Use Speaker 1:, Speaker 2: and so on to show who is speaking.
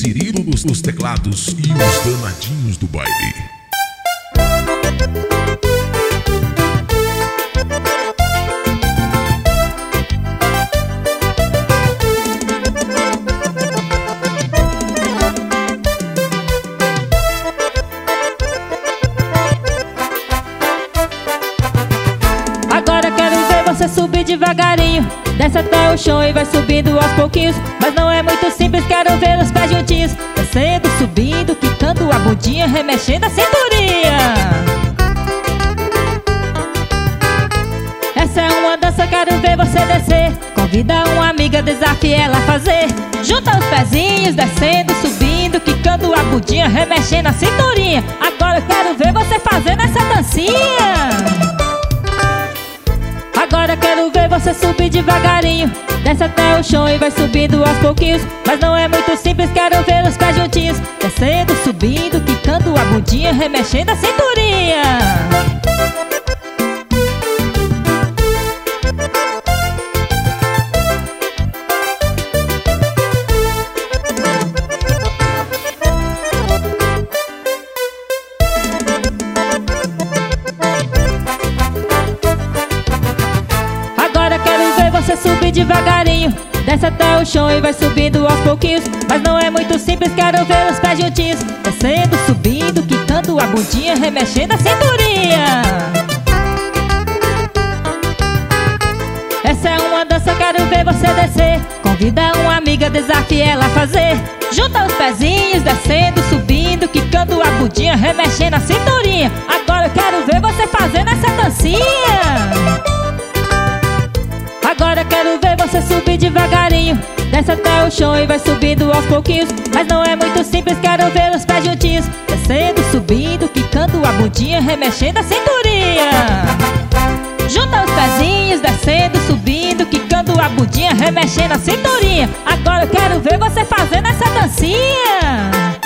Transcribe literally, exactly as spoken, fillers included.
Speaker 1: Cirilo nos, nos teclados e os danadinhos do baile.
Speaker 2: Agora quero ver você subir devagarinho, desce até o chão e vai subindo aos pouquinhos. Mas não é muito simples, quero ver os pés juntinhos, descendo, subindo, quicando a bundinha, remexendo a cinturinha. Essa é uma dança, quero ver você descer. Convida uma amiga, desafie ela a fazer. Junta os pezinhos, descendo, subindo, quicando a bundinha, remexendo a cinturinha. Agora eu quero ver você fazendo essa dancinha. Agora quero ver você subir devagarinho, desce até o chão e vai subindo aos pouquinhos. Mas não é muito simples, quero ver os pés juntinhos, descendo, subindo, quicando a bundinha, remexendo a cinturinha. Você subir devagarinho, desce até o chão e vai subindo aos pouquinhos. Mas não é muito simples, quero ver os pés juntinhos, descendo, subindo, quicando a bundinha, remexendo a cinturinha. Essa é uma dança, quero ver você descer. Convida uma amiga, desafie ela a fazer. Junta os pezinhos, descendo, subindo, quicando a bundinha, remexendo a cinturinha. Agora eu quero ver você fazendo essa dancinha. Agora quero ver você subir devagarinho, desce até o chão e vai subindo aos pouquinhos. Mas não é muito simples, quero ver os pés juntinhos, descendo, subindo, quicando a bundinha, remexendo a cinturinha. Junta os pezinhos, descendo, subindo, quicando a bundinha, remexendo a cinturinha. Agora eu quero ver você fazendo essa dancinha.